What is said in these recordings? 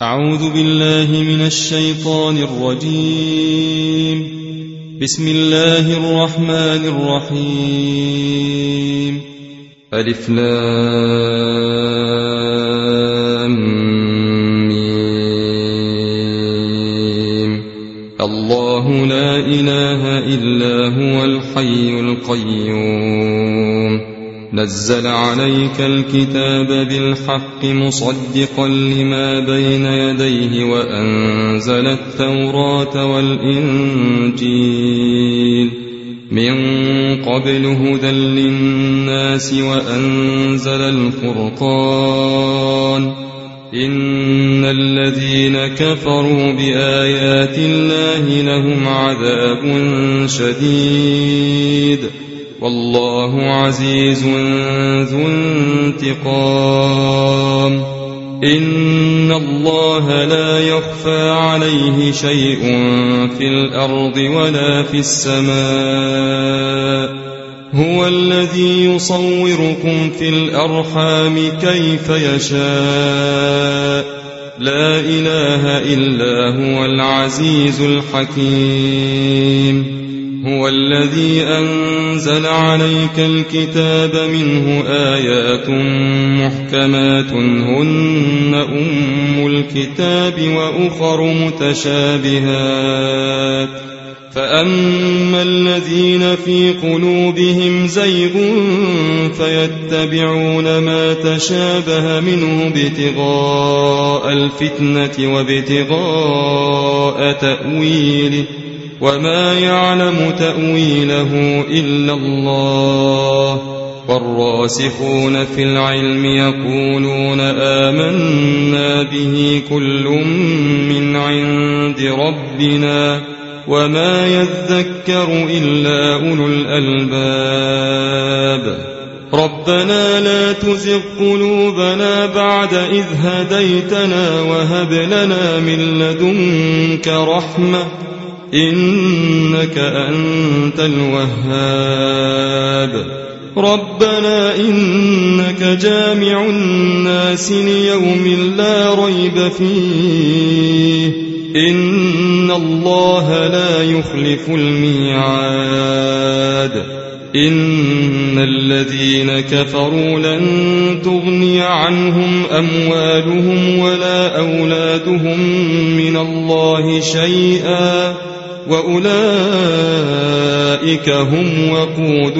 أعوذ بالله من الشيطان الرجيم. بسم الله الرحمن الرحيم. ألف لام ميم. الله لا إله إلا هو الحي القيوم. نزل عليك الكتاب بالحق مصدقا لما بين يديه وأنزل التوراة والإنجيل من قبل هدى للناس وأنزل الفرقان. إن الذين كفروا بآيات الله لهم عذاب شديد والله عزيز ذو انتقام. إن الله لا يخفى عليه شيء في الأرض ولا في السماء. هو الذي يصوركم في الأرحام كيف يشاء. لا إله إلا هو العزيز الحكيم. هو الذي أنزل عليك الكتاب منه آيات محكمات هن أم الكتاب وأخر متشابهات. فأما الذين في قلوبهم زيغ فيتبعون ما تشابه منه ابتغاء الفتنة وابتغاء تأويله وما يعلم تأويله إلا الله. والراسخون في العلم يقولون آمنا به كل من عند ربنا وما يذكر إلا أولو الألباب. ربنا لا تزغ قلوبنا بعد إذ هديتنا وهب لنا من لدنك رحمة إنك أنت الوهاب. ربنا إنك جامع الناس ليوم لا ريب فيه إن الله لا يخلف الميعاد. إن الذين كفروا لن تغني عنهم أموالهم ولا أولادهم من الله شيئا وأولئك هم وقود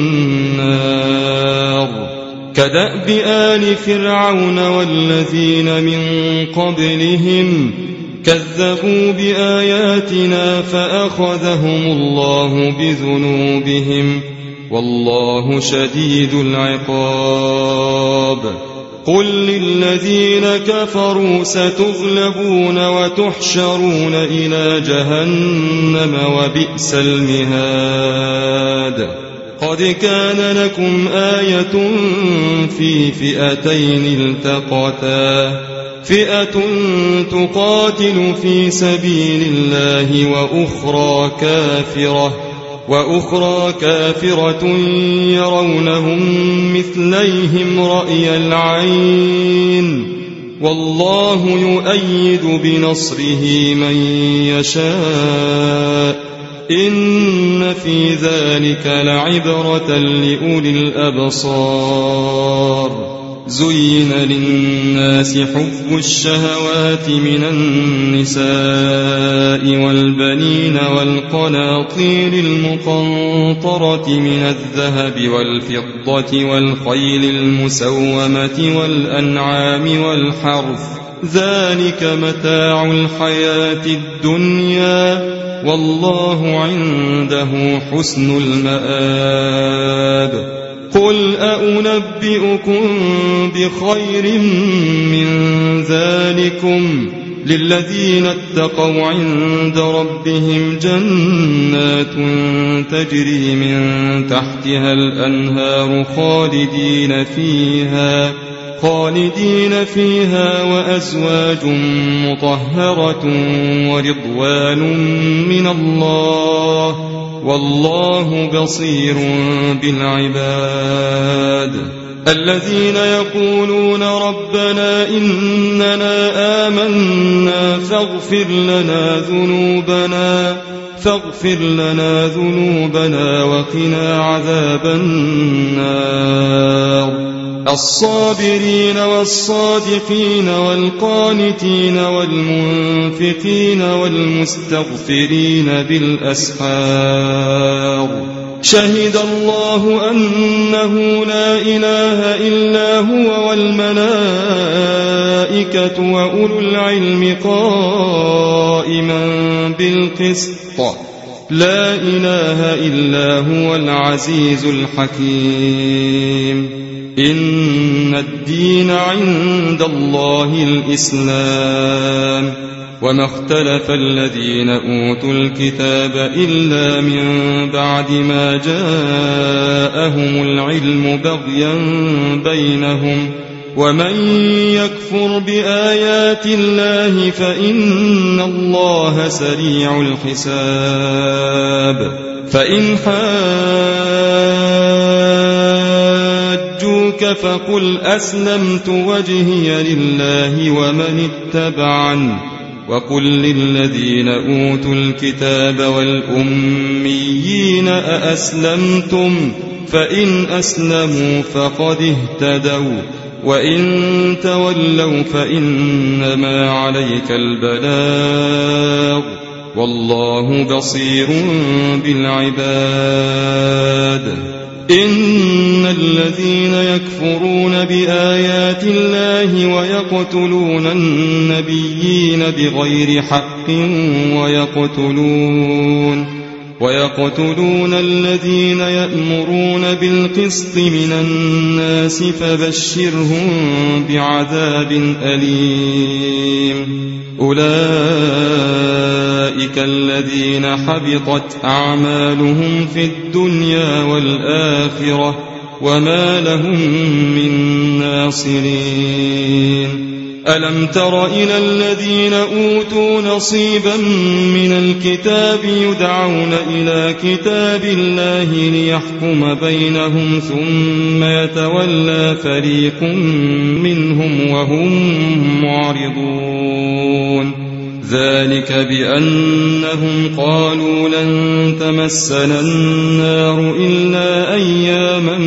النار. كدأب آل فرعون والذين من قبلهم كذبوا بآياتنا فأخذهم الله بذنوبهم والله شديد العقاب. قل للذين كفروا ستغلبون وتحشرون إلى جهنم وبئس المهاد. قد كان لكم آية في فئتين التقتا فئة تقاتل في سبيل الله وأخرى كافرة يرونهم مثليهم رأي العين والله يؤيد بنصره من يشاء. إن في ذلك لعبرة لأولي الأبصار. زين للناس حب الشهوات من النساء والبنين والقناطير المقنطرة من الذهب والفضة والخيل المسومة والأنعام والحرث ذلك متاع الحياة الدنيا والله عنده حسن المآب. قل أنبئكم بخير من ذلكم للذين اتقوا عند ربهم جنات تجري من تحتها الأنهار خالدين فيها وأزواج مطهرة ورضوان من الله والله بصير بالعباد. الذين يقولون ربنا إننا آمنا فاغفر لنا ذنوبنا وقنا عذاب النار الصابرين والصادقين والقانتين والمنفقين والمستغفرين بالأسحار شهد الله أنه لا إله إلا هو والملائكة وأولو العلم قائما بالقسط لا إله إلا هو العزيز الحكيم إن الدين عند الله الإسلام وما اختلف الذين أوتوا الكتاب إلا من بعد ما جاءهم العلم بغيا بينهم ومن يكفر بآيات الله فإن الله سريع الحساب فإن حاجوك فقل أسلمت وجهي لله ومن اتبعني وقل للذين أوتوا الكتاب والأميين أأسلمتم فإن أسلموا فقد اهتدوا وإن تولوا فإنما عليك البلاغ والله بصير بالعباد إن الذين يكفرون بآيات الله ويقتلون النبيين بغير حق ويقتلون الذين يأمرون بالقسط من الناس فبشرهم بعذاب أليم أولئك الذين حبطت أعمالهم في الدنيا والآخرة وما لهم من ناصرين ألم تر إلى الذين أوتوا نصيبا من الكتاب يدعون إلى كتاب الله ليحكم بينهم ثم يتولى فريق منهم وهم معرضون ذلك بأنهم قالوا لن تمسنا النار إلا أياما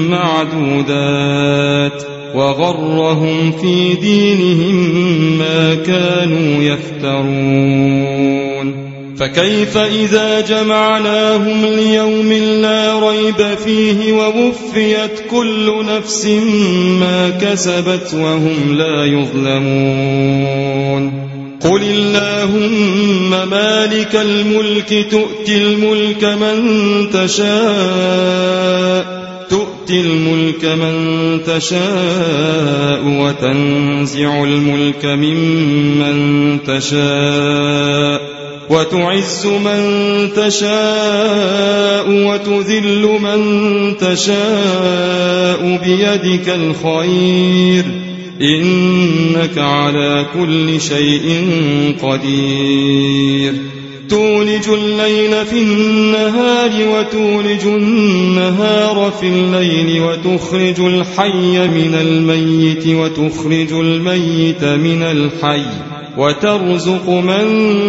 معدودات وغرهم في دينهم ما كانوا يفترون فكيف إذا جمعناهم ليوم لا ريب فيه ووفيت كل نفس ما كسبت وهم لا يظلمون قل اللهم مالك الملك تؤتي الملك من تشاء وتنزع الملك ممن تشاء وتعز من تشاء وتذل من تشاء بيدك الخير إنك على كل شيء قدير تولج الليل في النهار وتولج النهار في الليل وتخرج الحي من الميت وتخرج الميت من الحي وترزق من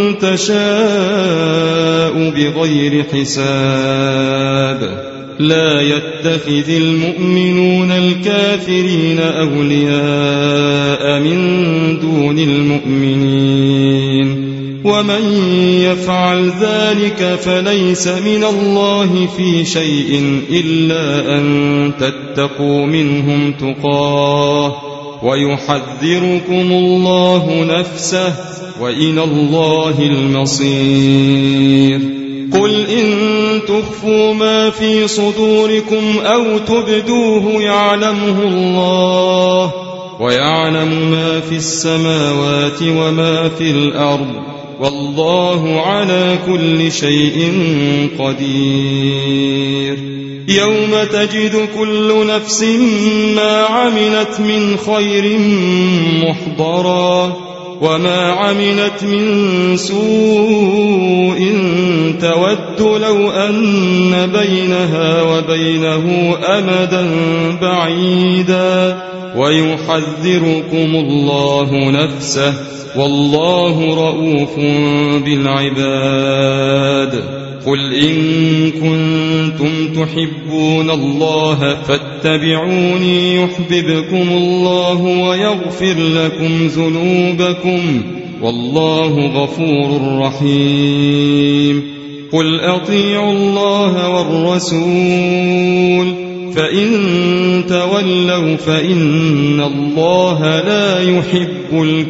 تشاء بغير حساب لا يتخذ المؤمنون الكافرين أولياء من دون المؤمنين ومن يفعل ذلك فليس من الله في شيء إلا أن تتقوا منهم تقاه ويحذركم الله نفسه وإلى الله المصير قل إن تخفوا ما في صدوركم أو تبدوه يعلمه الله ويعلم ما في السماوات وما في الأرض والله على كل شيء قدير يوم تجد كل نفس ما عملت من خير محضرا وما عملت من سوء تود لو أن بينها وبينه أمدا بعيدا ويحذركم الله نفسه والله رؤوف بالعباد. قل إن كنتم تحبون الله فاتبعوني يحببكم الله ويغفر لكم ذنوبكم والله غفور رحيم. قل أطيعوا الله والرسول فإن تولوا فإن الله لا يحب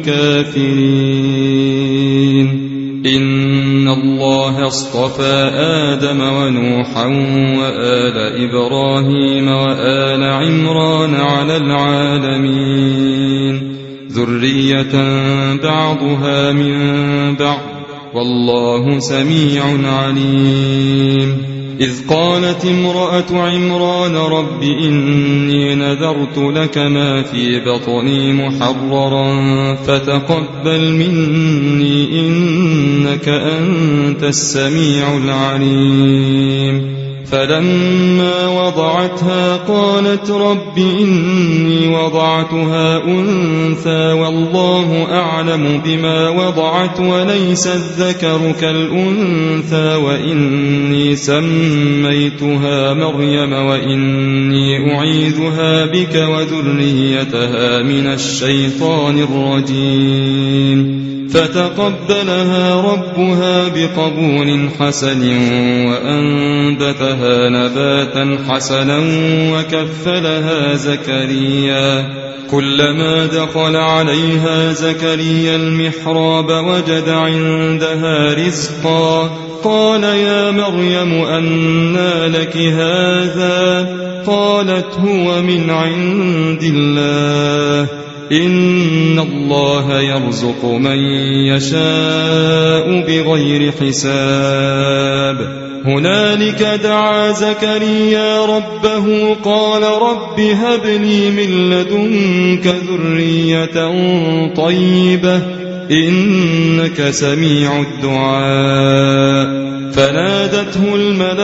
الكافرين. إن الله اصطفى آدم ونوحا وآل إبراهيم وآل عمران على العالمين ذرية بعضها من بعض والله سميع عليم. إذ قالت امرأة عمران رب إني نذرت لك ما في بطني محررا فتقبل مني إنك أنت السميع العليم. فلما وضعتها قالت رب إني وضعتها أنثى والله أعلم بما وضعت وليس الذكر كالأنثى وإني سميتها مريم وإني أعيذها بك وذريتها من الشيطان الرجيم. فتقبلها ربها بقبول حسن وأنبتها نباتا حسنا وكفلها زكريا. كلما دخل عليها زكريا المحراب وجد عندها رزقا قال يا مريم أنى لك هذا قالت هو من عند الله إن الله يرزق من يشاء بغير حساب. هنالك دعا زكريا ربه قال رب هب لي من لدنك ذرية طيبة إنك سميع الدعاء. فنادته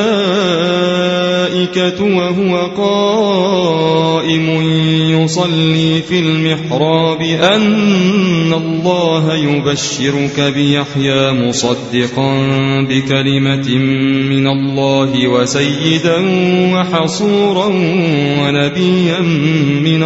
الملائكة وهو قائم يصلي في المحراب أن الله يبشرك بيحيى مصدقا بكلمة من الله وسيدا وحصورا ونبيا من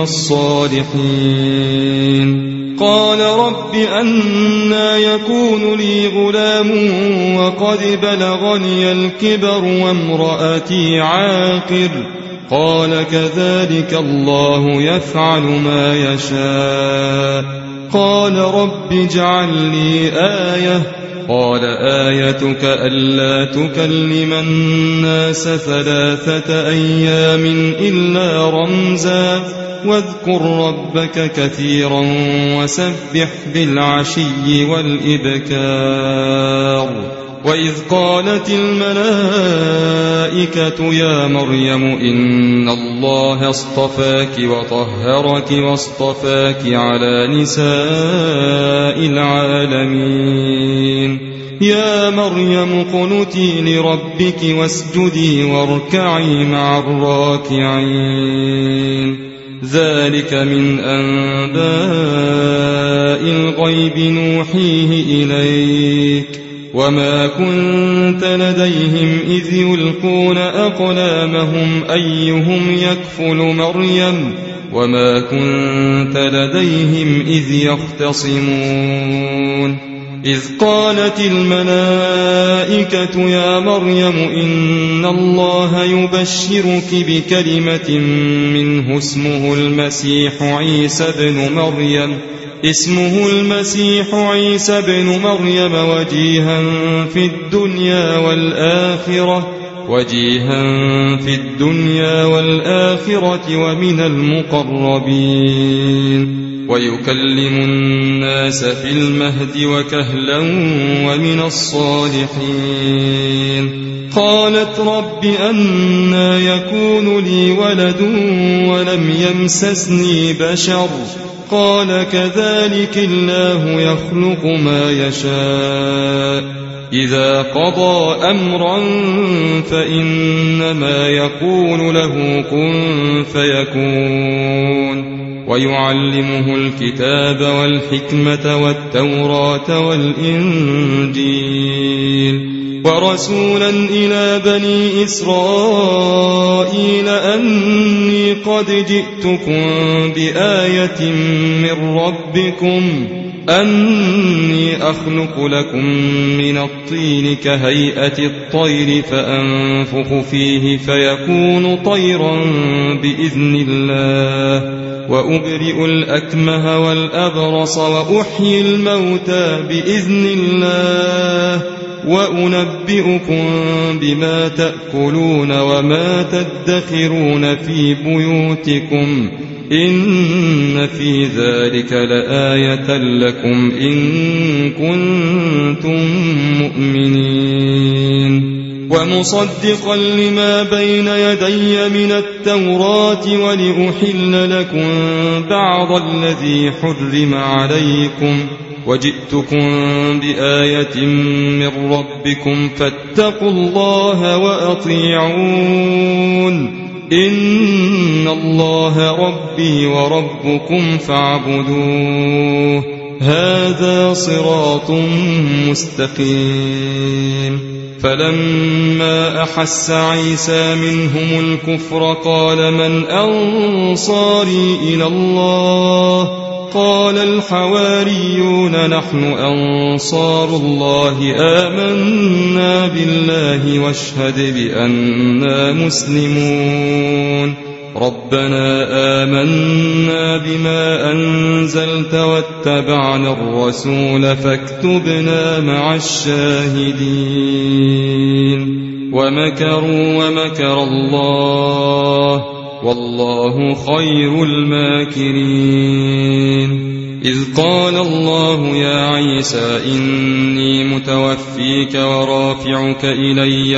الصالحين. قال رب أنى يكون لي غلام وقد بلغني الكبر وامرأتي عاقر قال كذلك الله يفعل ما يشاء. قال رب اجعل لي آية قال آيتك ألا تكلم الناس 3 أيام إلا رمزا واذكر ربك كثيرا وسبح بالعشي والإبكار. وإذ قالت الملائكة يا مريم إن الله اصطفاك وطهرك واصطفاك على نساء العالمين. يا مريم قنتي لربك واسجدي واركعي مع الراكعين. ذلك من أنباء الغيب نوحيه إليك وما كنت لديهم إذ يلقون أقلامهم أيهم يكفل مريم وما كنت لديهم إذ يختصمون. إذ قالت الملائكة يا مريم إن الله يبشرك بكلمة منه اسمه المسيح عيسى بن مريم وجيها في الدنيا والآخرة ومن المقربين ويكلم الناس في المهد وكهلا ومن الصالحين. قالت رب أنى يكون لي ولد ولم يمسسني بشر قال كذلك الله يخلق ما يشاء إذا قضى أمرا فإنما يقول له كن فيكون ويعلمه الكتاب والحكمة والتوراة والإنجيل ورسولا إلى بني إسرائيل أني قد جئتكم بآية من ربكم أني أخلق لكم من الطين كهيئة الطير فأنفخ فيه فيكون طيرا بإذن الله وأبرئ الأكمه والأبرص وأحيي الموتى بإذن الله وأنبئكم بما تأكلون وما تدخرون في بيوتكم إن في ذلك لآية لكم إن كنتم مؤمنين ومصدقا لما بين يدي من التوراة ولأحل لكم بعض الذي حرم عليكم وجئتكم بآية من ربكم فاتقوا الله وأطيعون إن الله ربي وربكم فاعبدوه هذا صراط مستقيم فلما أحس عيسى منهم الكفر قال من أنصاري إلى الله قال الحواريون نحن أنصار الله آمنا بالله واشهد بأننا مسلمون ربنا آمنا بما أنزلت واتبعنا الرسول فاكتبنا مع الشاهدين ومكروا ومكر الله والله خير الماكرين إذ قال الله يا عيسى إني متوفيك ورافعك إلي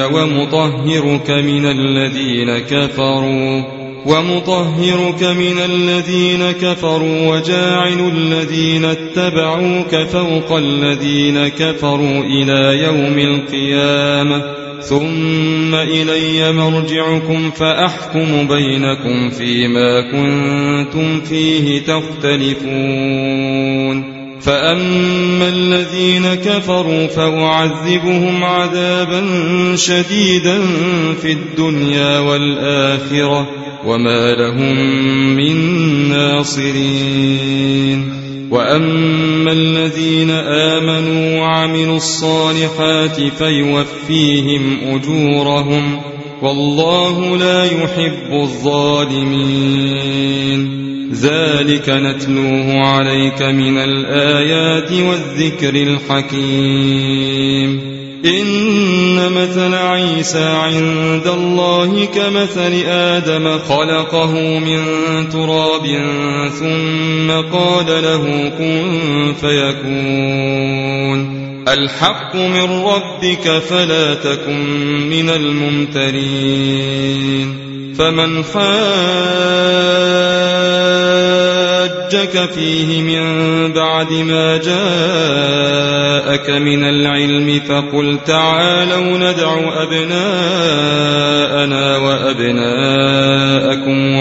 ومطهرك من الذين كفروا وجاعل الذين اتبعوك فوق الذين كفروا إلى يوم القيامة ثم إلي مرجعكم فأحكم بينكم فيما كنتم فيه تختلفون فأما الذين كفروا فأعذبهم عذابا شديدا في الدنيا والآخرة وما لهم من ناصرين وأما الذين آمنوا وعملوا الصالحات فيوفيهم أجورهم والله لا يحب الظالمين ذلك نتلوه عليك من الآيات والذكر الحكيم إن مثل عيسى عند الله كمثل آدم خلقه من تراب ثم قال له كن فيكون الحق من ربك فلا تكن من الممترين فمن حاجك فيه من بعد ما جاءك من العلم فقل تعالوا ندع أبناءنا وأبناءكم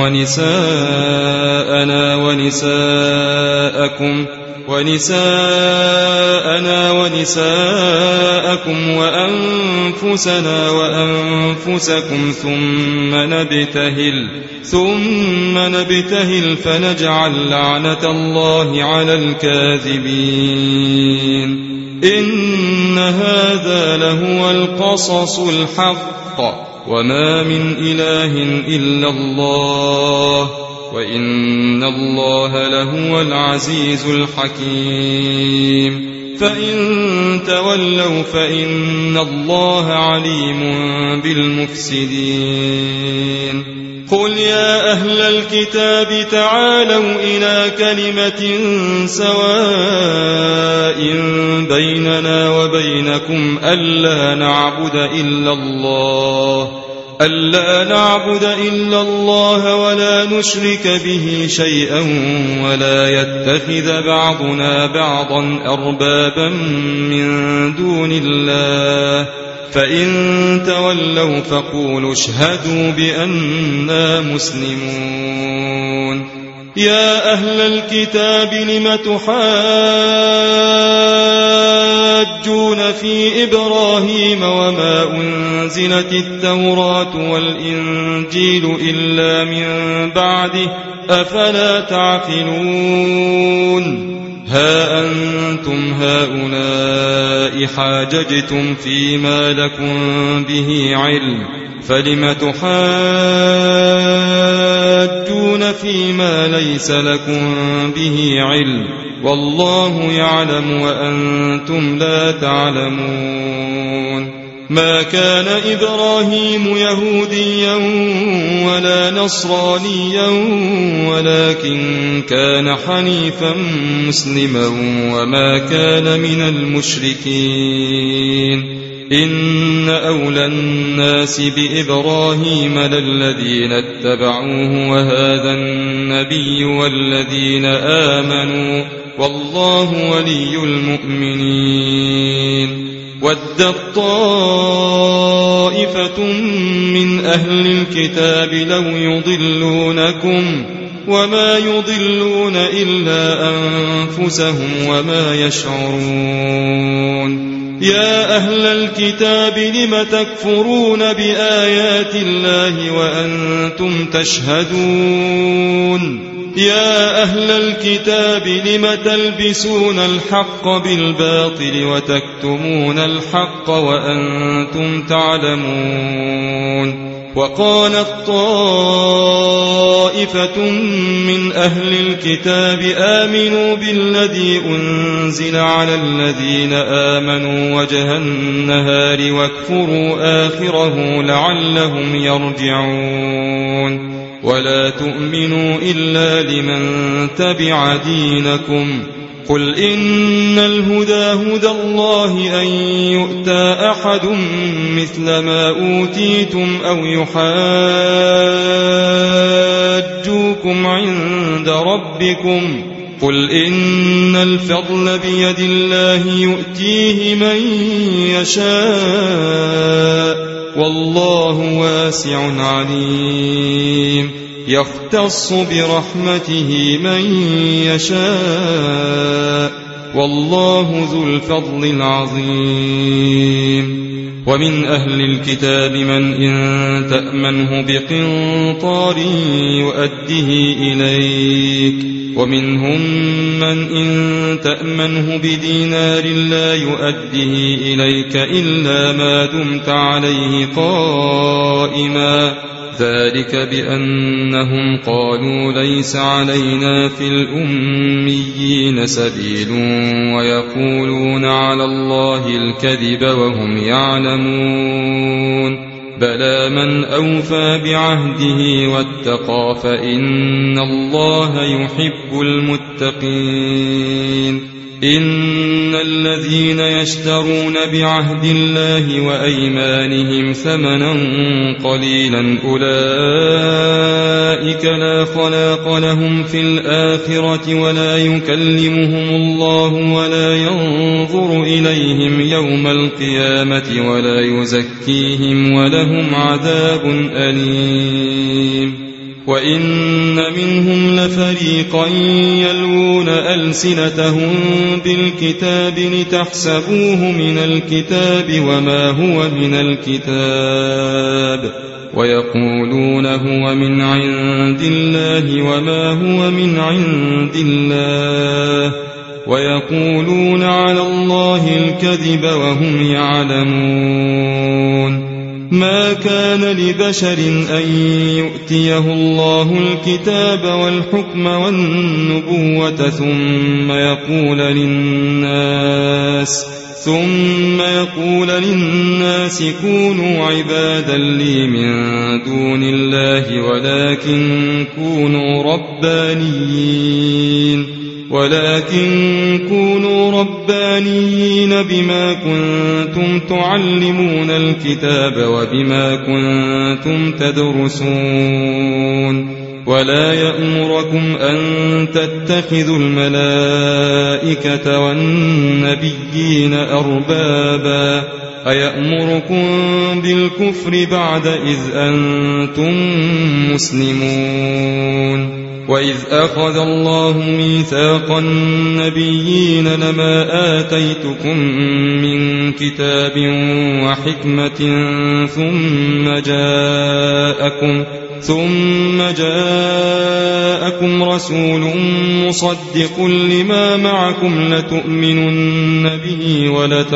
ونساءنا ونساءكم وأنفسنا وأنفسكم ثم نبتهل فنجعل لعنة الله على الكاذبين إن هذا لهو القصص الحق وما من إله إلا الله وإن الله لهو العزيز الحكيم فإن تولوا فإن الله عليم بالمفسدين قل يا أهل الكتاب تعالوا إلى كلمة سواء بيننا وبينكم ألا نعبد إلا الله ألا نعبد إلا الله ولا نشرك به شيئا ولا يتخذ بعضنا بعضا أربابا من دون الله فإن تولوا فقولوا اشهدوا بأننا مسلمون يا أهل الكتاب لم تحاجون في إبراهيم وما أنزلت التوراة والإنجيل إلا من بعده أفلا تعقلون ها أنتم هؤلاء حاججتم فيما لكم به علم فلم تحاجون فيما ليس لكم به علم والله يعلم وأنتم لا تعلمون ما كان إبراهيم يهوديا ولا نصرانيا ولكن كان حنيفا مسلما وما كان من المشركين إن أولى الناس بإبراهيم للذين اتبعوه وهذا النبي والذين آمنوا والله ولي المؤمنين ودت طائفة من أهل الكتاب لو يضلونكم وما يضلون إلا أنفسهم وما يشعرون يا أهل الكتاب لم تكفرون بآيات الله وأنتم تشهدون يا أهل الكتاب لم تلبسون الحق بالباطل وتكتمون الحق وأنتم تعلمون وقالت طائفة من أهل الكتاب آمنوا بالذي أنزل على الذين آمنوا وجه النهار واكفروا آخره لعلهم يرجعون ولا تؤمنوا إلا لمن تبع دينكم قل إن الهدى هدى الله أن يؤتى أحد مثل ما أوتيتم أو يحاجوكم عند ربكم قل إن الفضل بيد الله يؤتيه من يشاء والله واسع عليم يختص برحمته من يشاء والله ذو الفضل العظيم ومن أهل الكتاب من إن تأمنه بقنطار يؤده إليك ومنهم من إن تأمنه بدينار لا يؤده إليك إلا ما دمت عليه قائما ذلك بأنهم قالوا ليس علينا في الأميين سبيل ويقولون على الله الكذب وهم يعلمون بلى من أوفى بعهده واتقى فإن الله يحب المتقين إن الذين يشترون بعهد الله وأيمانهم ثمنا قليلا أولئك لا خلاق لهم في الآخرة ولا يكلمهم الله ولا ينظر إليهم يوم القيامة ولا يزكيهم ولهم عذاب أليم وإن منهم لفريقا يلوون ألسنتهم بالكتاب لتحسبوه من الكتاب وما هو من الكتاب ويقولون هو من عند الله وما هو من عند الله ويقولون على الله الكذب وهم يعلمون ما كان لبشر أن يؤتيه الله الكتاب والحكم والنبوة ثم يقول للناس كونوا عبادا لي من دون الله ولكن كونوا ولكن كونوا ربانيين بما كنتم تعلمون الكتاب وبما كنتم تدرسون ولا يأمركم أن تتخذوا الملائكة والنبيين أربابا أيأمركم بالكفر بعد إذ أنتم مسلمون وإذ أخذ الله ميثاق النبيين لما آتيتكم من كتاب وحكمة ثم جاءكم رسول مصدق لما معكم لتؤمنن به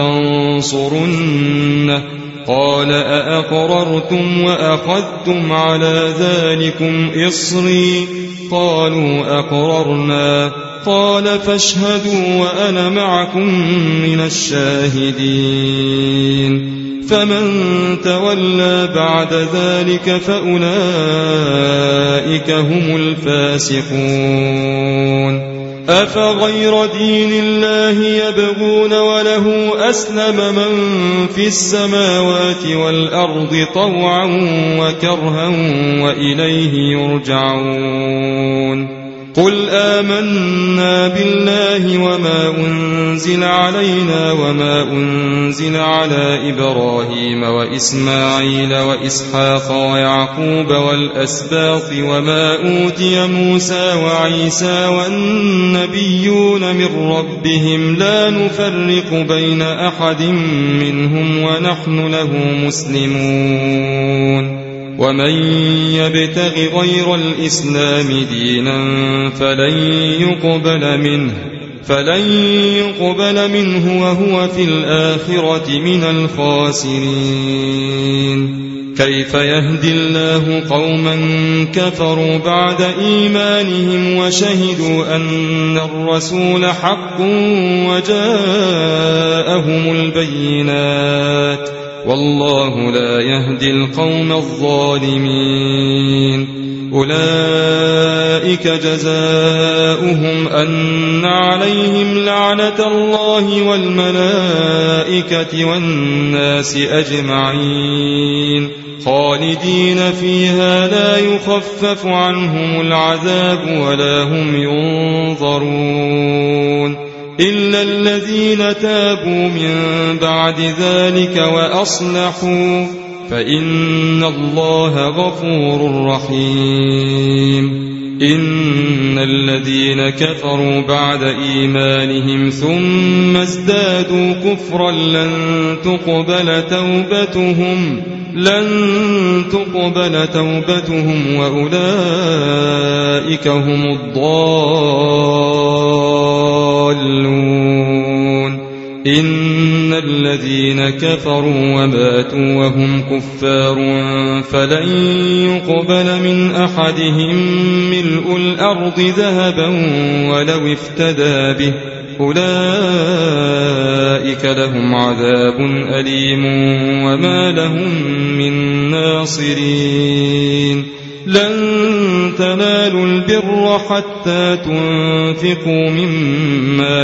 ولتنصرنه قال أأقررتم وأخذتم على ذلكم إصري قالوا أقررنا قال فاشهدوا وأنا معكم من الشاهدين فمن تولى بعد ذلك فأولئك هم الفاسقون أفغير دين الله يبغون وله أسلم من في السماوات والأرض طوعا وكرها وإليه يرجعون قل آمنا بالله وما أنزل علينا وما أنزل على إبراهيم وإسماعيل وإسحاق ويعقوب والأسباط وما أوتي موسى وعيسى والنبيون من ربهم لا نفرق بين أحد منهم ونحن له مسلمون ومن يبتغ غير الإسلام دينا فلن يقبل منه وهو في الآخرة من الخاسرين كيف يهدي الله قوما كفروا بعد إيمانهم وشهدوا أن الرسول حق وجاءهم البينات والله لا يهدي القوم الظالمين أولئك جزاؤهم أن عليهم لعنة الله والملائكة والناس أجمعين خالدين فيها لا يخفف عنهم العذاب ولا هم ينظرون إلا الذين تابوا من بعد ذلك وأصلحوا فإن الله غفور رحيم إن الذين كفروا بعد إيمانهم ثم ازدادوا كفرا لن تقبل توبتهم وأولئك هم الضالون إن الذين كفروا وماتوا وهم كفار فلن يقبل من أحدهم ملء الأرض ذهبا ولو افتدى به أولئك لهم عذاب أليم وما لهم من ناصرين لن تنالوا البر حتى تنفقوا مما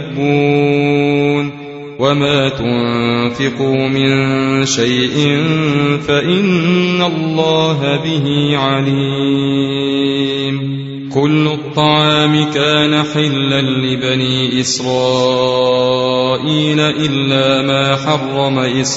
تحبون وما تنفقوا من شيء فإن الله به عليم كل الطعام كان حلا لبني إسرائيل إلا ما حرم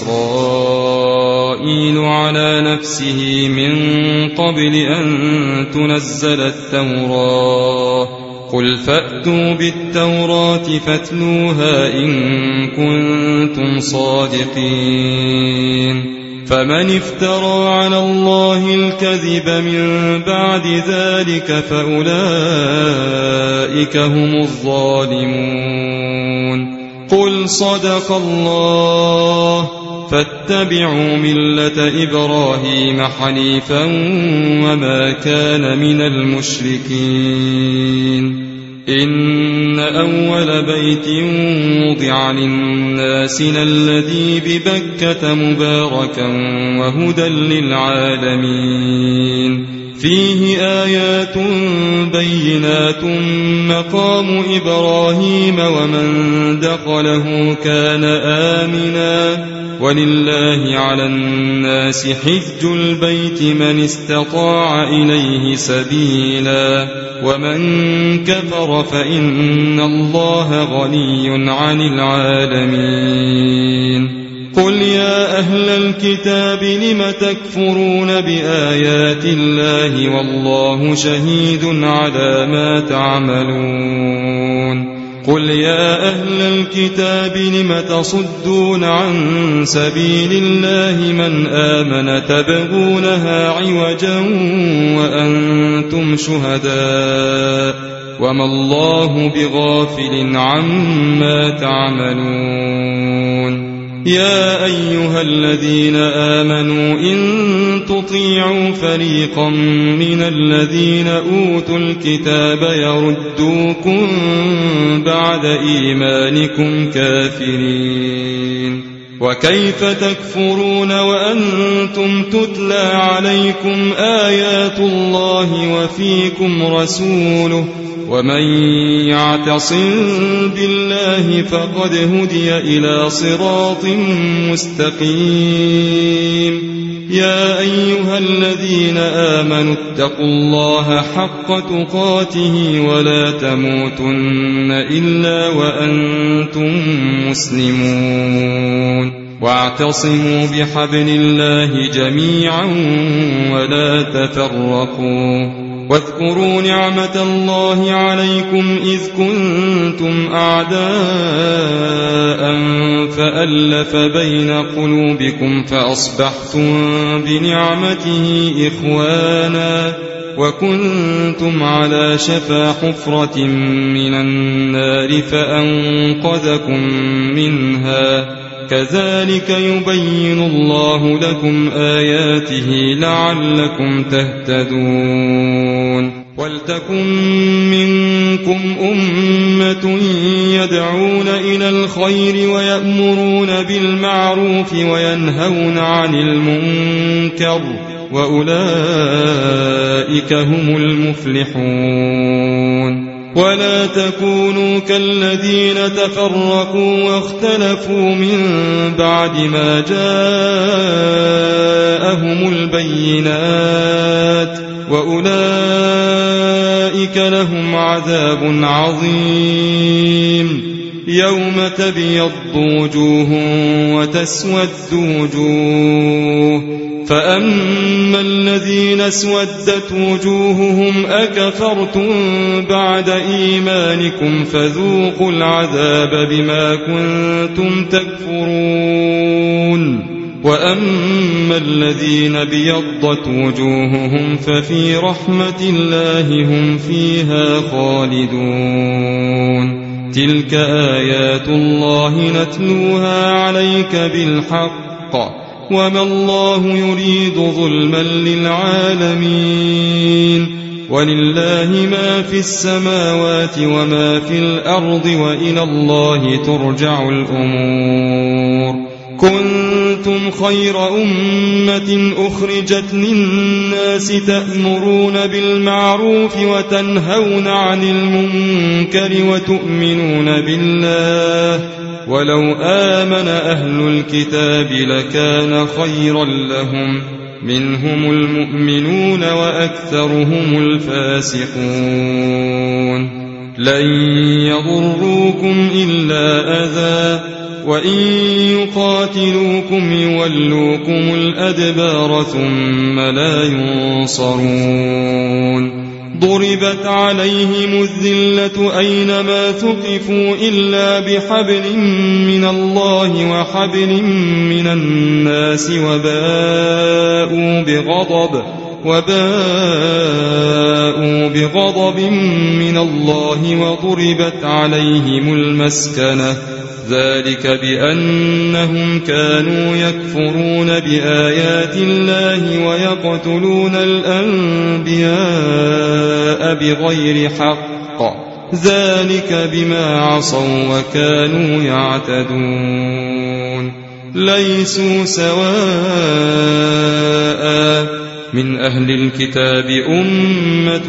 إسرائيل على نفسه من قبل أن تنزل التوراة قل فأتوا بالتوراة فاتلوها إن كنتم صادقين فمن افترى على الله الكذب من بعد ذلك فأولئك هم الظالمون قل صدق الله فاتبعوا ملة إبراهيم حنيفا وما كان من المشركين إن أول بيت وضع للناس الذي ببكة مباركا وهدى للعالمين فيه آيات بينات مقام إبراهيم ومن دخله كان آمنا ولله على الناس حج البيت من استطاع إليه سبيلا ومن كفر فإن الله غني عن العالمين قل يا أهل الكتاب لم تكفرون بآيات الله والله شهيد على ما تعملون قل يا أهل الكتاب لم تصدون عن سبيل الله من آمن تبغونها عوجا وأنتم شهداء وما الله بغافل عما تعملون يا أيها الذين آمنوا إن تطيعوا فريقا من الذين أوتوا الكتاب يردوكم بعد إيمانكم كافرين وكيف تكفرون وأنتم تتلى عليكم آيات الله وفيكم رسوله ومن يعتصم بالله فقد هدي إلى صراط مستقيم يا أيها الذين آمنوا اتقوا الله حق تقاته ولا تموتن إلا وأنتم مسلمون واعتصموا بحبل الله جميعا ولا تفرقوا واذكروا نعمة الله عليكم إذ كنتم أعداء فألف بين قلوبكم فأصبحتم بنعمته إخوانا وكنتم على شفا حفرة من النار فأنقذكم منها كذلك يبين الله لكم آياته لعلكم تهتدون ولتكن منكم أمة يدعون إلى الخير ويأمرون بالمعروف وينهون عن المنكر وأولئك هم المفلحون ولا تكونوا كالذين تفرقوا واختلفوا من بعد ما جاءهم البينات وأولئك لهم عذاب عظيم يوم تبيض وجوه وتسود وجوه فأما الذين اسودت وجوههم أكفرتم بعد إيمانكم فذوقوا العذاب بما كنتم تكفرون وأما الذين بيضت وجوههم ففي رحمة الله هم فيها خالدون تلك آيات الله نتلوها عليك بالحق وما الله يريد ظلما للعالمين ولله ما في السماوات وما في الأرض وإلى الله ترجع الأمور كنتم خير أمة أخرجت للناس تأمرون بالمعروف وتنهون عن المنكر وتؤمنون بالله ولو آمن أهل الكتاب لكان خيرا لهم منهم المؤمنون وأكثرهم الفاسقون لن يضروكم إلا أذى وإن يقاتلوكم يولوكم الأدبار ثم لا ينصرون ضربت عليهم الذلة أينما ثقفوا إلا بحبل من الله وحبل من الناس وباءوا بغضب من الله وضربت عليهم المسكنة ذلك بأنهم كانوا يكفرون بآيات الله ويقتلون الأنبياء بغير حق ذلك بما عصوا وكانوا يعتدون ليسوا سواء من أهل الكتاب أمة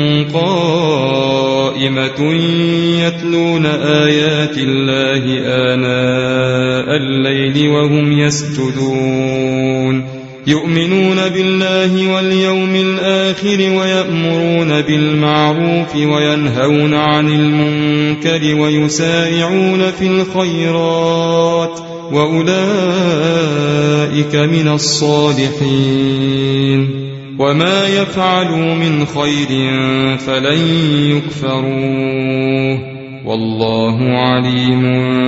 قائمة يتلون آيات الله آناء الليل وهم يسجدون يؤمنون بالله واليوم الآخر ويأمرون بالمعروف وينهون عن المنكر ويسارعون في الخيرات وأولئك من الصالحين وما يفعلوا من خير فلن يكفروه والله عليم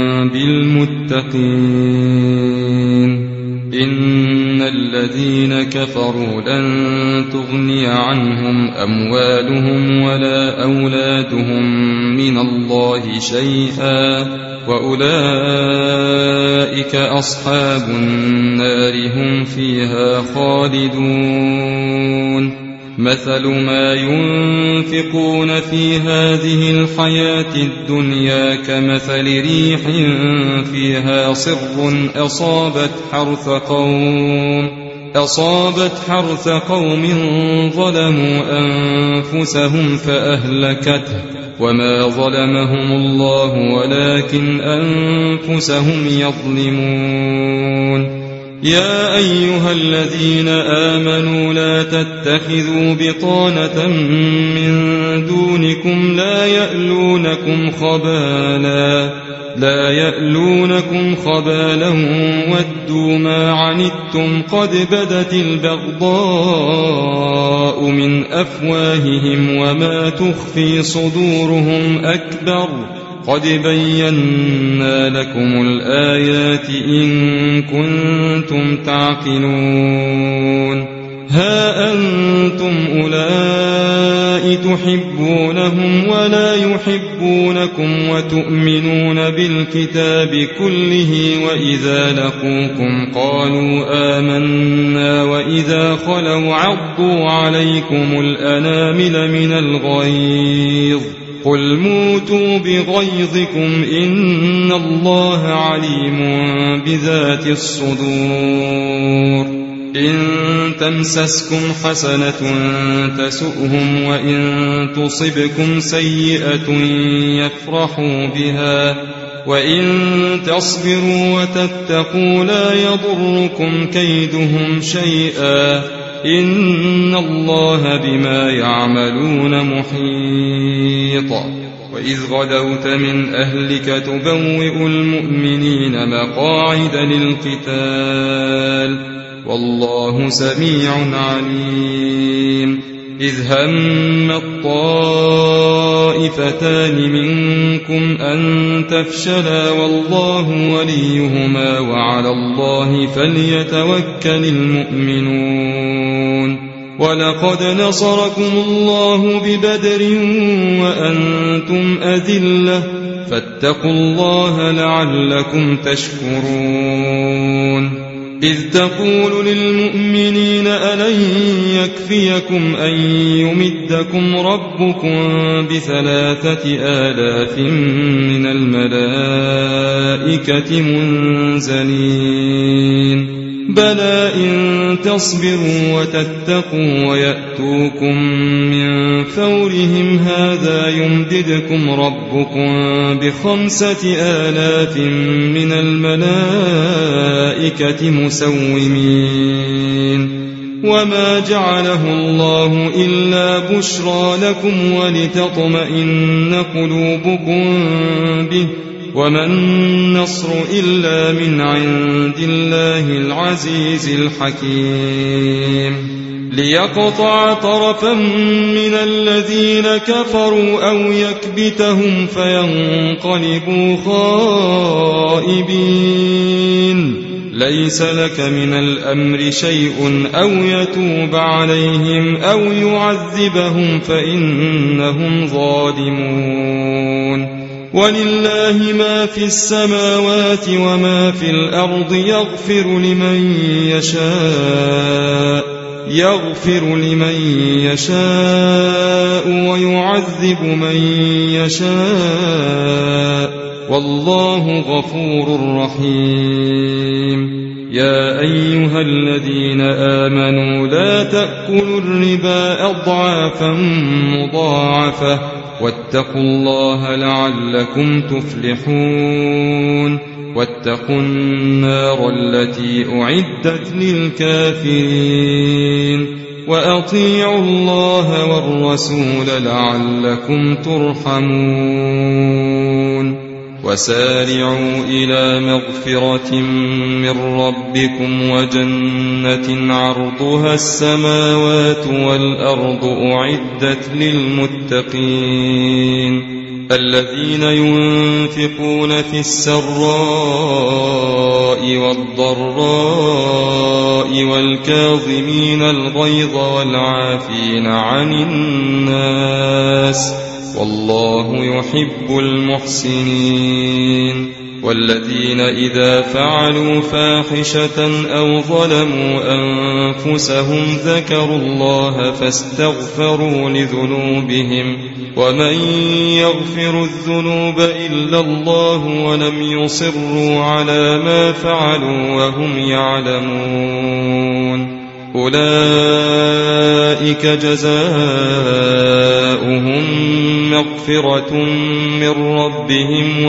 بالمتقين إن الذين كفروا لن تغني عنهم أموالهم ولا أولادهم من الله شيئا وأولئك أصحاب النار هم فيها خالدون مثل ما ينفقون في هذه الحياة الدنيا كمثل ريح فيها صر أصابت حرث قوم ظلموا أنفسهم فأهلكته وما ظلمهم الله ولكن أنفسهم يظلمون يا أيها الذين آمنوا لا تتخذوا بطانة من دونكم لا يألونكم خبالا ودوا ما عنتم قد بدت البغضاء من أفواههم وما تخفي صدورهم أكبر قد بينا لكم الآيات إن كنتم تعقلون ها أنتم أولئك تحبونهم ولا يحبونكم وتؤمنون بالكتاب كله وإذا لقوكم قالوا آمنا وإذا خلوا عضوا عليكم الأنامل من الغيظ قل موتوا بغيظكم إن الله عليم بذات الصدور إن تمسسكم حسنة تسؤهم وإن تصبكم سيئة يفرحوا بها وإن تصبروا وتتقوا لا يضركم كيدهم شيئا إن الله بما يعملون محيط وإذ غدوت من أهلك تبوئ المؤمنين مقاعد للقتال والله سميع عليم إذ هم الطائفتان منكم أن تفشلا والله وليهما وعلى الله فليتوكل المؤمنون ولقد نصركم الله ببدر وأنتم أذلة فاتقوا الله لعلكم تشكرون إذ تقول للمؤمنين ألن يكفيكم أن يمدكم ربكم ب3,000 من الملائكة منزلين بلى إن تصبروا وتتقوا ويأتوكم من فورهم هذا يمددكم ربكم ب5,000 من الملائكة مسومين وما جعله الله إلا بشرى لكم ولتطمئن قلوبكم به وما النصر إلا من عند الله العزيز الحكيم ليقطع طرفا من الذين كفروا أو يكبتهم فينقلبوا خائبين ليس لك من الأمر شيء أو يتوب عليهم أو يعذبهم فإنهم ظالمون ولله ما في السماوات وما في الأرض يغفر لمن يشاء ويعذب من يشاء والله غفور رحيم يا أيها الذين آمنوا لا تأكلوا الربا أضعافا مضاعفة واتقوا الله لعلكم تفلحون واتقوا النار التي أعدت للكافرين وأطيعوا الله والرسول لعلكم ترحمون وسارعوا إلى مغفرة من ربكم وجنة عرضها السماوات والأرض أعدت للمتقين الذين ينفقون في السراء والضراء والكاظمين الغيظ والعافين عن الناس والله يحب المحسنين والذين إذا فعلوا فاحشة أو ظلموا أنفسهم ذكروا الله فاستغفروا لذنوبهم ومن يغفر الذنوب إلا الله ولم يصروا على ما فعلوا وهم يعلمون أولئك جزاؤهم مغفرة من ربهم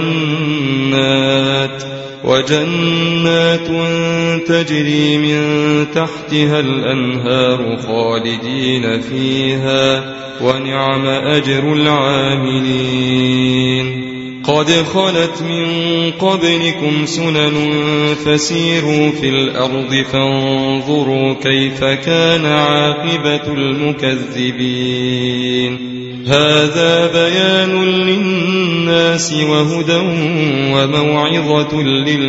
وجنات تجري من تحتها الأنهار خالدين فيها ونعم أجر العاملين قد خلت من قبلكم سنن فسيروا في الأرض فانظروا كيف كان عاقبة المكذبين هذا بيان للناس وهدى وموعظة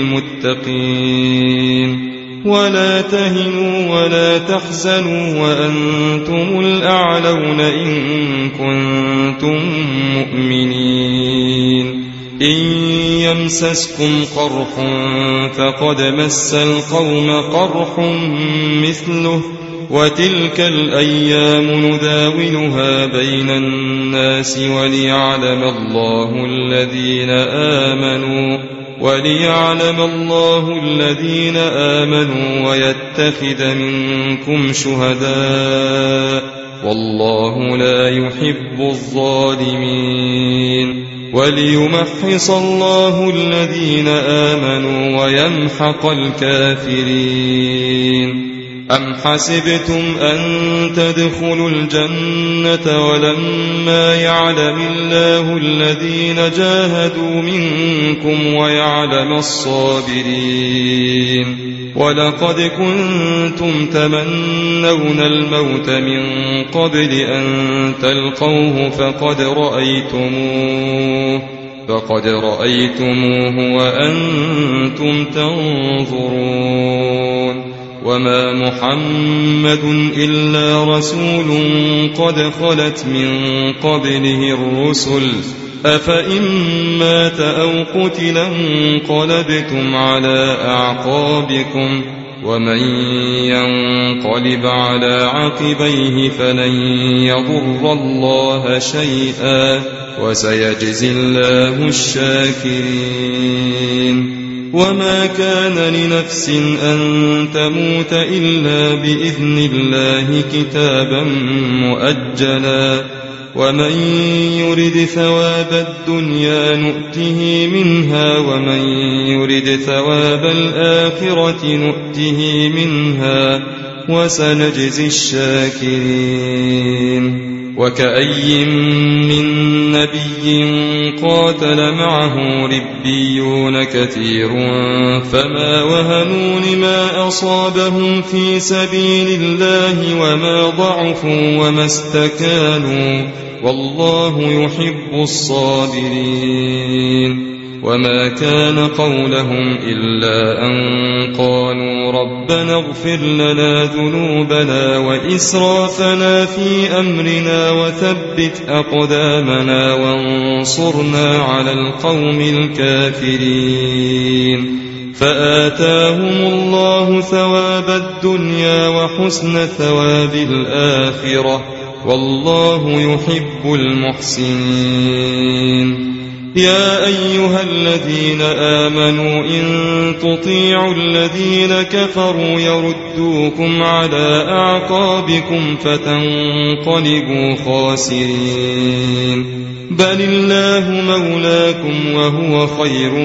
للمتقين ولا تهنوا ولا تحزنوا وأنتم الأعلون إن كنتم مؤمنين إن يمسسكم قرح فقد مس القوم قرح مثله وتلك الأيام نداولها بين الناس وليعلم الله الذين آمنوا ويتخذ منكم شهداء والله لا يحب الظالمين وليمحص الله الذين آمنوا ويمحق الكافرين أم حسبتم أن تدخلوا الجنة ولما يعلم الله الذين جاهدوا منكم ويعلم الصابرين ولقد كنتم تمنون الموت من قبل أن تلقوه فقد رأيتموه وأنتم تنظرون وما محمد إلا رسول قد خلت من قبله الرسل أفإن مات أو قتل انقلبتم على أعقابكم ومن ينقلب على عقبيه فلن يضر الله شيئا وسيجزي الله الشاكرين وما كان لنفس أن تموت إلا بإذن الله كتابا مؤجلا ومن يرد ثواب الدنيا نؤته منها ومن يرد ثواب الآخرة نؤته منها وسنجزي الشاكرين وكأي من نبي قاتل معه ربيون كثير فما وهنوا لما أصابهم في سبيل الله وما ضعفوا وما استكانوا والله يحب الصابرين وما كان قولهم إلا أن قالوا ربنا اغفر لنا ذنوبنا وإسرافنا في أمرنا وثبت أقدامنا وانصرنا على القوم الكافرين فآتاهم الله ثواب الدنيا وحسن ثواب الآخرة والله يحب المحسنين يا أيها الذين آمنوا إن تطيعوا الذين كفروا يردوكم على أعقابكم فتنقلبوا خاسرين بل الله مولاكم وهو خير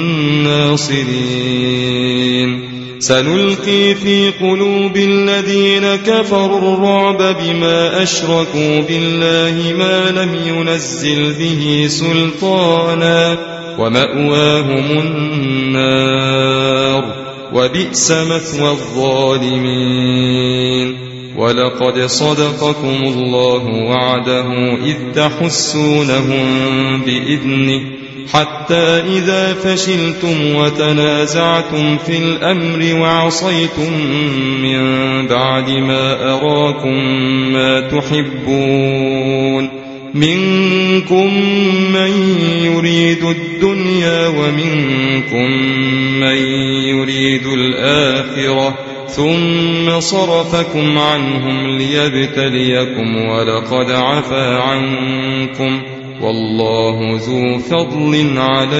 الناصرين سنلقي في قلوب الذين كفروا الرعب بما أشركوا بالله ما لم ينزل به سلطانا ومأواهم النار وبئس مثوى الظالمين ولقد صدقكم الله وعده إذ تحسونهم بإذنه حتى إذا فشلتم وتنازعتم في الأمر وعصيتم من بعد ما أراكم ما تحبون منكم من يريد الدنيا ومنكم من يريد الآخرة ثم صرفكم عنهم ليبتليكم ولقد عفا عنكم والله ذو فضل على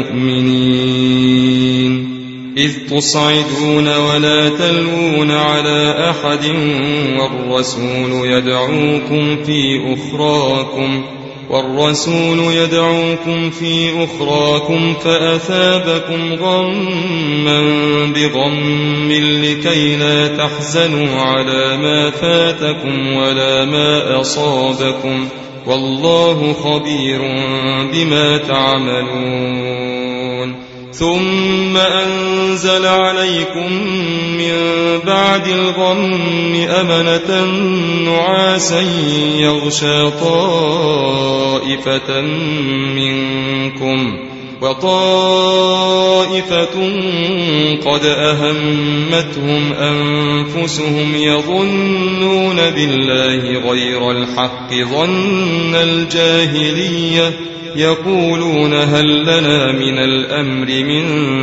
المؤمنين إذ تصعدون ولا تلوون على أحد والرسول يدعوكم في أخراكم فأثابكم غما بغم لكي لا تحزنوا على ما فاتكم ولا ما أصابكم والله خبير بما تعملون ثم أنزل عليكم من بعد الغم أمنة نعاسا يغشى طائفة منكم وطائفة قد أهمتهم أنفسهم يظنون بالله غير الحق ظن الجاهلية يقولون هل لنا من الأمر من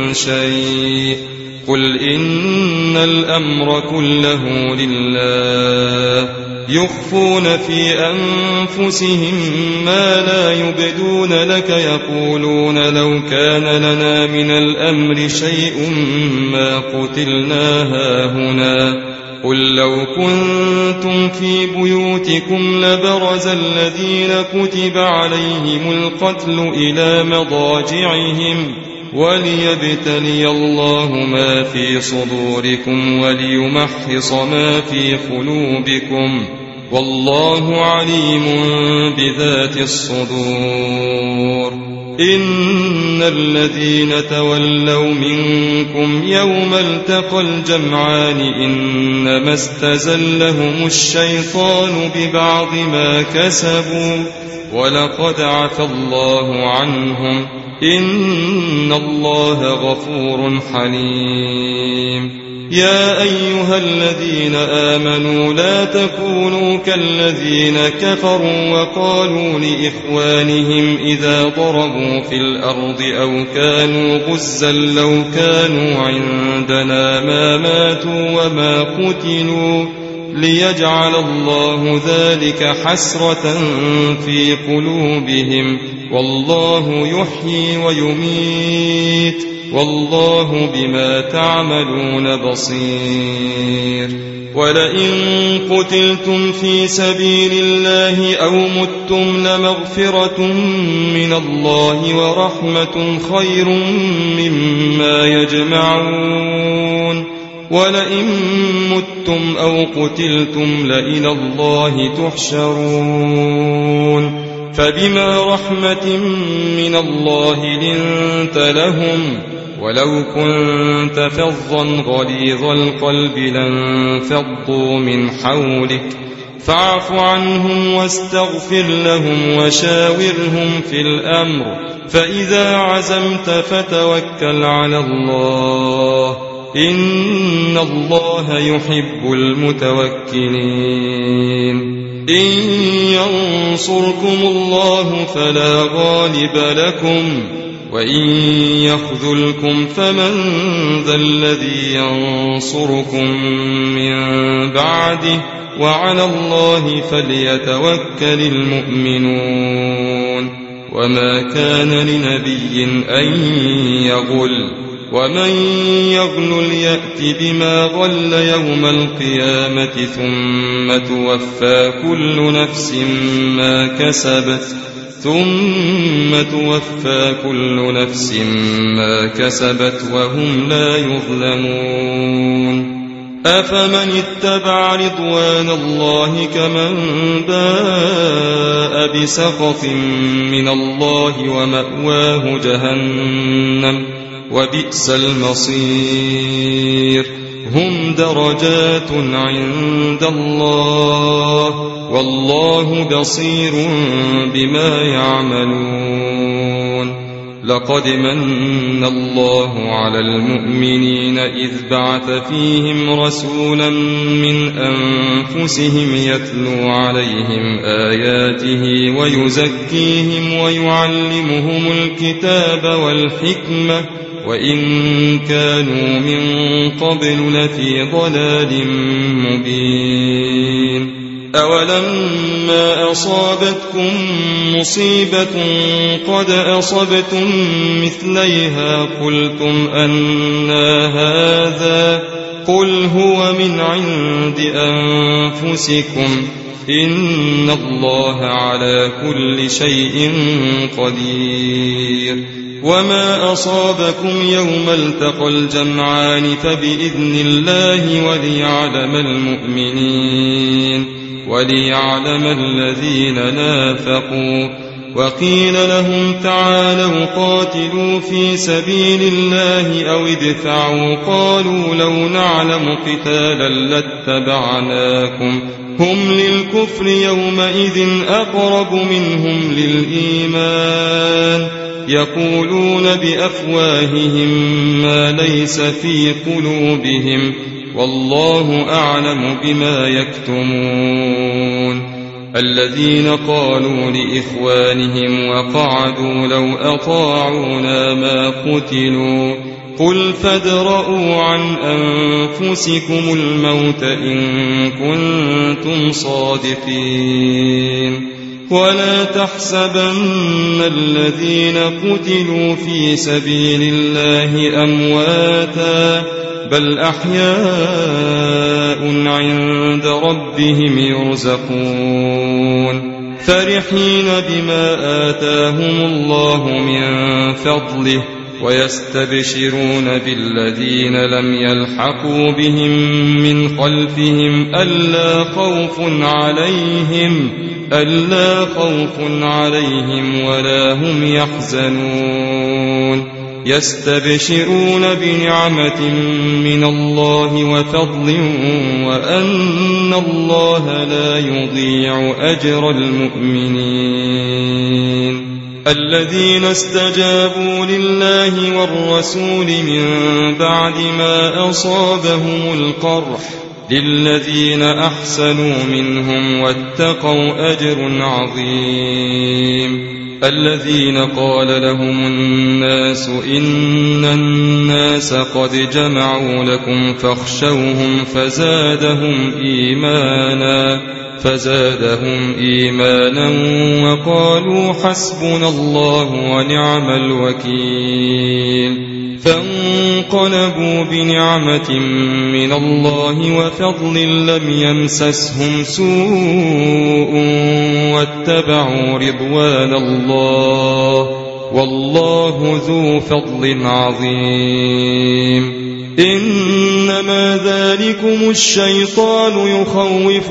شيء قل إن الأمر كله لله يخفون في أنفسهم ما لا يبدون لك يقولون لو كان لنا من الأمر شيء ما قتلنا هاهنا قل لو كنتم في بيوتكم لبرز الذين كتب عليهم القتل إلى مضاجعهم وليبتلي الله ما في صدوركم وليمحص ما في قلوبكم والله عليم بذات الصدور إن الذين تولوا منكم يوم التقى الجمعان إنما استزلهم الشيطان ببعض ما كسبوا ولقد عفى الله عنهم إن الله غفور حليم يا أيها الذين آمنوا لا تكونوا كالذين كفروا وقالوا لإخوانهم إذا ضربوا في الأرض أو كانوا غزا لو كانوا عندنا ما ماتوا وما قتلوا ليجعل الله ذلك حسرة في قلوبهم والله يحيي ويميت والله بما تعملون بصير ولئن قتلتم في سبيل الله أو متم لمغفرة من الله ورحمة خير مما يجمعون ولئن متم أو قتلتم لإلى الله تحشرون فبما رحمة من الله لنت لهم ولو كنت فظا غليظ القلب لانفضوا من حولك فاعف عنهم واستغفر لهم وشاورهم في الأمر فإذا عزمت فتوكل على الله إن الله يحب المتوكلين إن ينصركم الله فلا غالب لكم وإن يخذلكم فمن ذا الذي ينصركم من بعده وعلى الله فليتوكل المؤمنون وما كان لنبي أن يغل ومن يغل يأت بما غل يوم القيامة ثم توفى كل نفس ما كسبت وهم لا يظلمون أفمن اتبع رضوان الله كمن باء بسخط من الله ومأواه جهنم وبئس المصير هم درجات عند الله والله بصير بما يعملون لقد من الله على المؤمنين إذ بعث فيهم رسولا من أنفسهم يتلو عليهم آياته ويزكيهم ويعلمهم الكتاب والحكمة وإن كانوا من قبل لفي ضلال مبين أولما أصابتكم مصيبة قد أصبتم مثليها قلتم أنى هذا قل هو من عند أنفسكم إن الله على كل شيء قدير وما أصابكم يوم التقى الجمعان فبإذن الله وليعلم الذين نافقوا وقيل لهم تعالوا قاتلوا في سبيل الله أو ادفعوا قالوا لو نعلم قتالا لاتبعناكم هم للكفر يومئذ أقرب منهم للإيمان يقولون بأفواههم ما ليس في قلوبهم والله أعلم بما يكتمون الذين قالوا لإخوانهم وقعدوا لو أطاعونا ما قتلوا قل فادرءوا عن أنفسكم الموت إن كنتم صادقين ولا تحسبن الذين قتلوا في سبيل الله أمواتا بل أحياء عند ربهم يرزقون فرحين بما آتاهم الله من فضله ويستبشرون بالذين لم يلحقوا بهم من خلفهم ألا خوف عليهم ولا هم يحزنون يستبشرون بنعمة من الله وفضل وأن الله لا يضيع أجر المؤمنين الذين استجابوا لله والرسول من بعد ما أصابهم القرح للذين أحسنوا منهم واتقوا أجر عظيم الذين قال لهم الناس إن الناس قد جمعوا لكم فاخشوهم فزادهم إيمانا وقالوا حسبنا الله ونعم الوكيل فانقلبوا بنعمة من الله وفضل لم يمسسهم سوء واتبعوا رضوان الله والله ذو فضل عظيم إنما ذلكم الشيطان يخوف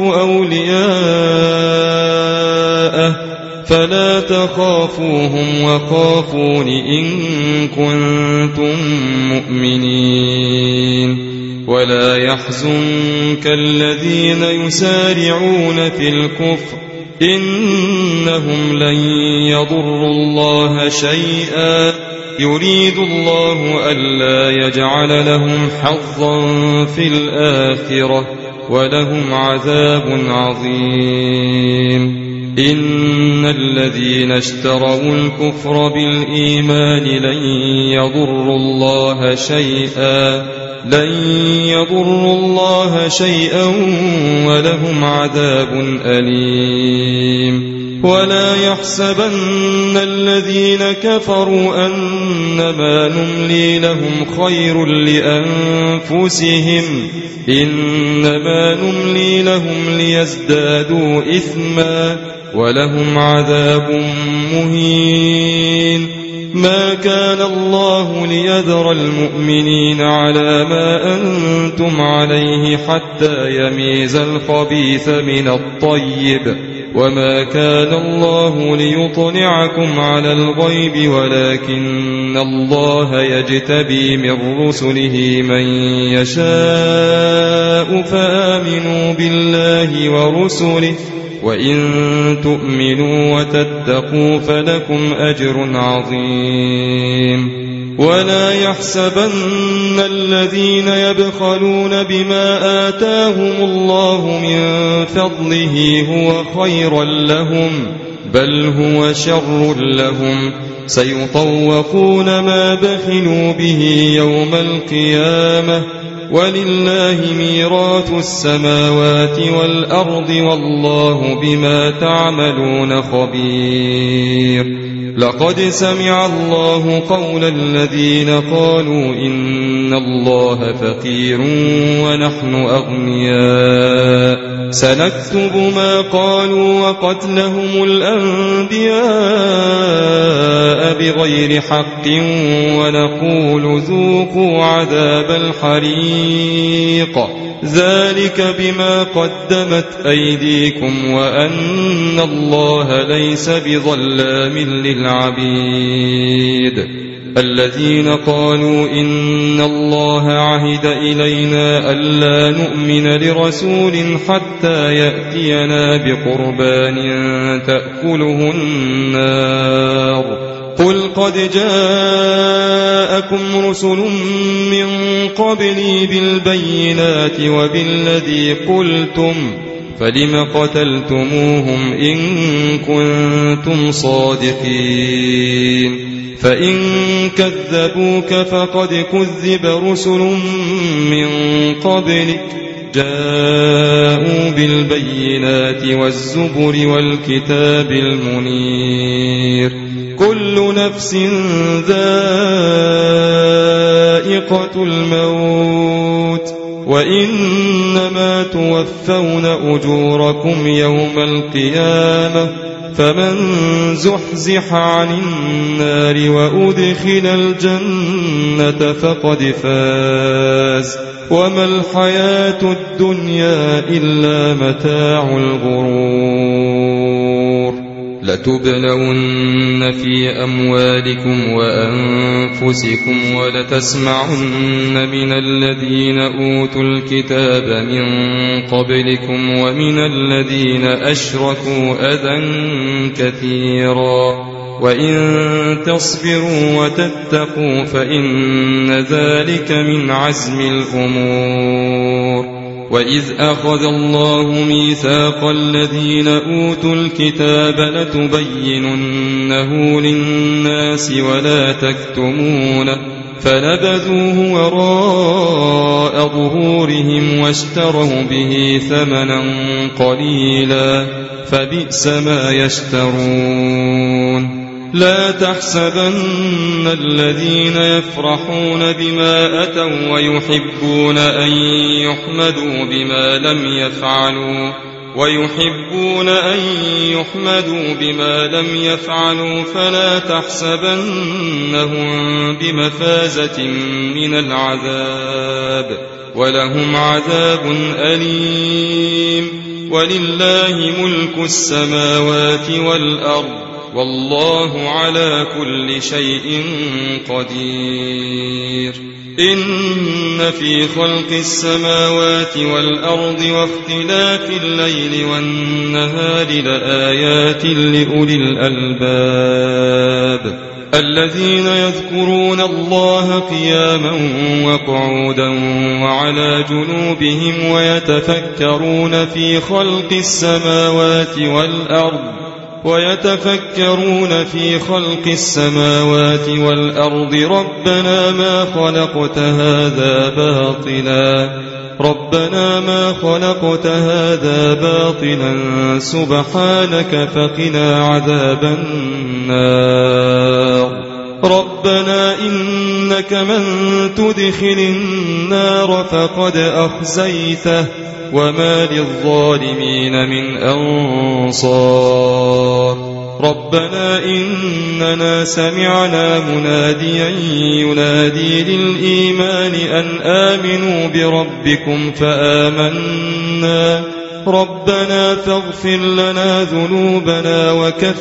أولياءه فلا تخافوهم وخافون إن كنتم مؤمنين ولا يحزنك الذين يسارعون في الكفر إنهم لن يضروا الله شيئا يريد الله ألا يجعل لهم حظا في الآخرة ولهم عذاب عظيم إن الذين اشتروا الكفر بالإيمان لن يضروا الله شيئا ولهم عذاب أليم ولا يحسبن الذين كفروا أنما نملي لهم خير لأنفسهم إنما نملي لهم ليزدادوا إثما ولهم عذاب مهين. ما كان الله ليذر المؤمنين على ما أنتم عليه حتى يميز الخبيث من الطيب وما كان الله ليطلعكم على الغيب ولكن الله يجتبي من رسله من يشاء فآمنوا بالله ورسله وإن تؤمنوا وتتقوا فلكم أجر عظيم. ولا يحسبن الذين يبخلون بما آتاهم الله من فضله هو خيرا لهم بل هو شر لهم سيطوقون ما بخلوا به يوم القيامة ولله ميراث السماوات والأرض والله بما تعملون خبير. لقد سمع الله قول الذين قالوا إن الله فقير ونحن أغنياء سنكتب ما قالوا وقتلهم الأنبياء بغير حق ونقول ذوقوا عذاب الحريق ذلك بما قدمت أيديكم وأن الله ليس بظلام للعبيد. الذين قالوا إن الله عهد إلينا ألا نؤمن لرسول حتى يأتينا بقربان تأكله النار قل قد جاءكم رسل من قبلي بالبينات وبالذي قلتم فلم قتلتموهم إن كنتم صادقين فإن كذبوك فقد كذب رسل من قبلك جاءوا بالبينات والزبر والكتاب المنير كل نفس ذائقة الموت وإنما توفون أجوركم يوم القيامة فمن زحزح عن النار وأدخل الجنة فقد فاز وما الحياة الدنيا إلا متاع الغرور. لتبلون في أموالكم وأنفسكم ولتسمعن من الذين أوتوا الكتاب من قبلكم ومن الذين أشركوا أذى كثيرا وإن تصبروا وتتقوا فإن ذلك من عزم الأمور. وإذ أخذ الله ميثاق الذين أوتوا الكتاب لتبيننه للناس ولا تكتمونه فنبذوه وراء ظهورهم واشتروا به ثمنا قليلا فبئس ما يشترون. لا تحسبن الذين يفرحون بما أتوا ويحبون أن يحمدوا بما لم يفعلوا فلا تحسبنهم بمفازة من العذاب ولهم عذاب أليم. ولله ملك السماوات والأرض والله على كل شيء قدير. إن في خلق السماوات والأرض واختلاف الليل والنهار لآيات لأولي الألباب الذين يذكرون الله قياما وقعودا وعلى جنوبهم ويتفكرون في خلق السماوات والأرض ربنا ما خلقت هذا باطلا ربنا ما خلقت هذا باطلا سبحانك فقنا عذاب النار ربنا إنك من تدخل النار فقد أخزيته وما للظالمين من أنصار ربنا إننا سمعنا مناديا ينادي للإيمان أن آمنوا بربكم فآمنا ربنا فاغفر لنا ذنوبنا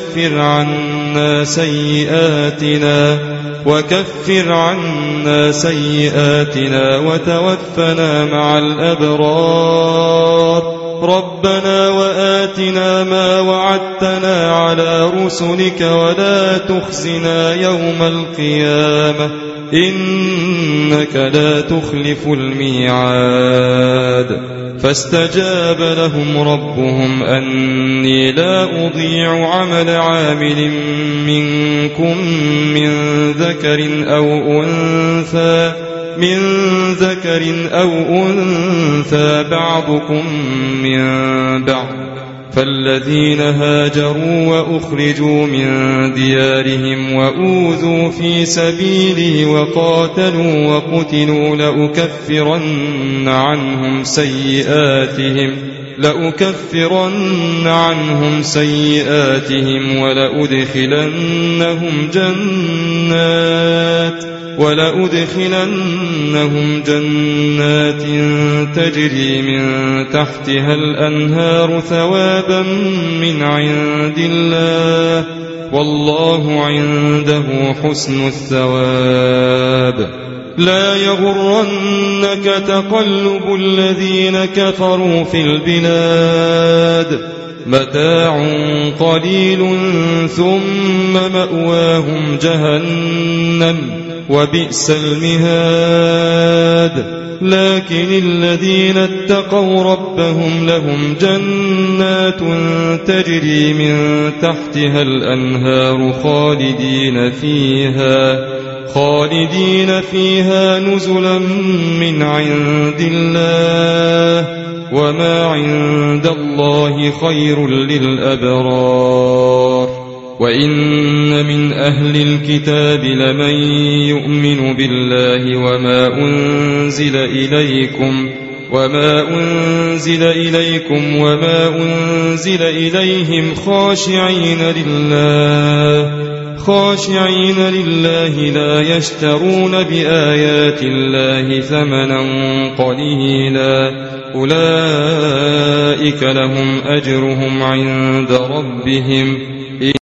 وكفر عنا سيئاتنا وتوفنا مع الأبرار ربنا وآتنا ما وعدتنا على رسلك ولا تخزنا يوم القيامة إنك لا تخلف الميعاد فاستجاب لهم ربهم أني لا أضيع عمل عامل منكم من ذكر أو أنثى بعضكم من بعض فالذين هاجروا وأخرجوا من ديارهم وأوذوا في سبيلي وقاتلوا وقتلوا لأكفرن عنهم سيئاتهم ولأدخلنهم جنات تجري من تحتها الأنهار ثوابا من عند الله والله عنده حسن الثواب لا يغرنك تقلب الذين كفروا في البلاد متاع قليل ثم مأواهم جهنم وبئس المهاد لكن الذين اتقوا ربهم لهم جنات تجري من تحتها الأنهار خالدين فيها نزلا من عند الله وما عند الله خير للأبرار وإن من أهل الكتاب لمن يؤمن بالله وما أنزل إليكم وما أنزل إليهم خاشعين لله لا يشترون بآيات الله ثمنا قليلا أولئك لهم أجرهم عند ربهم